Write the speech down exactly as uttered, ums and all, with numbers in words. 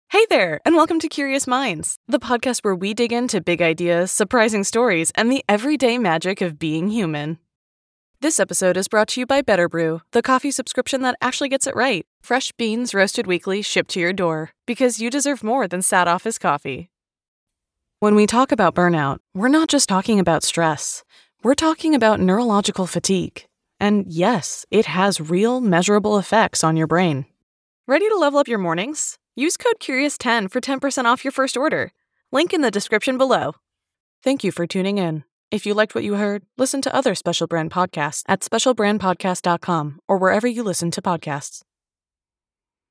Hey there, and welcome to Curious Minds, the podcast where we dig into big ideas, surprising stories, and the everyday magic of being human. This episode is brought to you by Better Brew, the coffee subscription that actually gets it right. Fresh beans roasted weekly, shipped to your door, because you deserve more than sad office coffee. When we talk about burnout, we're not just talking about stress. We're talking about neurological fatigue. And yes, it has real, measurable effects on your brain. Ready to level up your mornings? Use code Curious ten for ten percent off your first order. Link in the description below. Thank you for tuning in. If you liked what you heard, listen to other Special Brand podcasts at special brand podcast dot com or wherever you listen to podcasts.